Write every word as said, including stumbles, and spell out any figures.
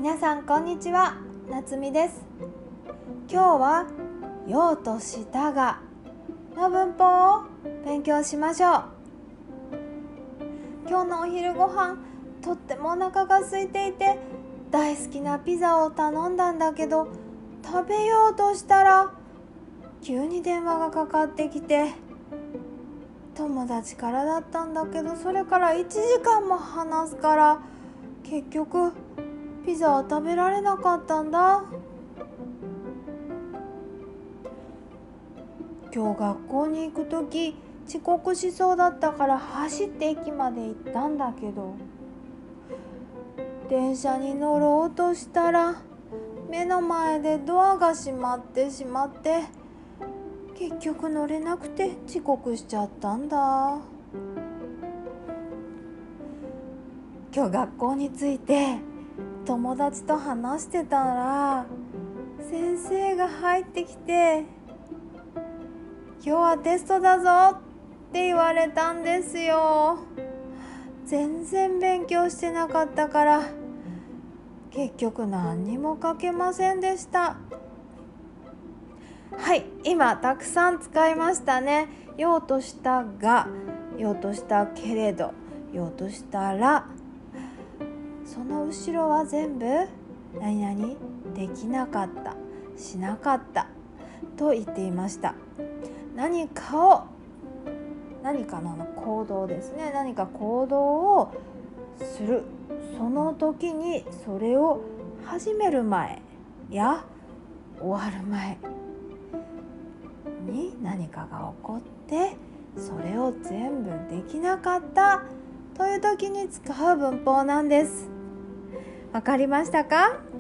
皆さんこんにちは、なつみです。今日は用としたがの文法を勉強しましょう。今日のお昼ご飯、とってもお腹が空いていて大好きなピザを頼んだんだけど、食べようとしたら急に電話がかかってきて、友達からだったんだけど、それからいちじかんも話すから結局ピザは食べられなかったんだ。今日学校に行くとき遅刻しそうだったから走って駅まで行ったんだけど、電車に乗ろうとしたら目の前でドアが閉まってしまって、結局乗れなくて遅刻しちゃったんだ。今日学校に着いて友達と話してたら、先生が入ってきて、今日はテストだぞって言われたんですよ。全然勉強してなかったから結局何にも書けませんでした。はい、今たくさん使いましたね。用としたが、用としたけれど、用としたら、その後ろは全部何々できなかった、しなかったと言っていました。何かを何かの行動ですね。何か行動をする、その時にそれを始める前や終わる前に何かが起こって、それを全部できなかったという時に使う文法なんです。わかりましたか？